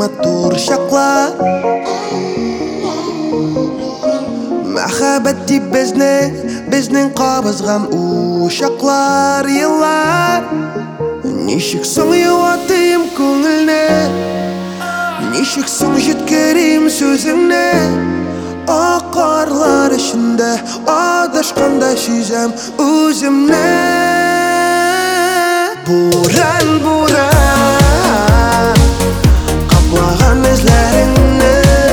матур шақлар. Мәхәббәт дип безнең кабызган ушаклар еллар. Ничек соң юатыйм күңелне, ничек соң җиткерим сүзеңне. Акарлар эчендә адашкандай сизәм үземне. Буран, буран, каплаган эзләреңне.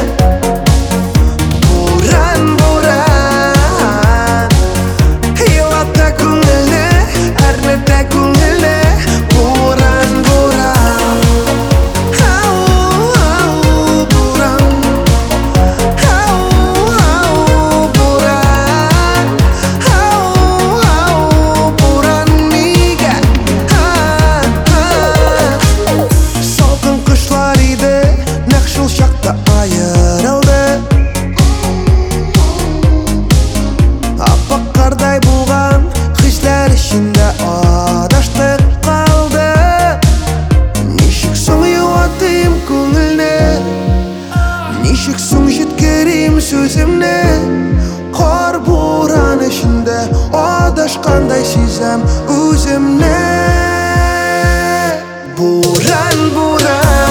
Буран, буран, елата күңелне, әрнетә күңелне. Буран, буран, ау, буран, буран нигә? Салкын кышлар иде, нәкъ шул чакта аерылды. Аппак кардай булган хисләр эчендә адаштык калды. Ничек соң юатыйм күңелне, ничек соң җиткерим сүземне. Кар буран эчендә адашкандай сизәм үземне. Буран, буран,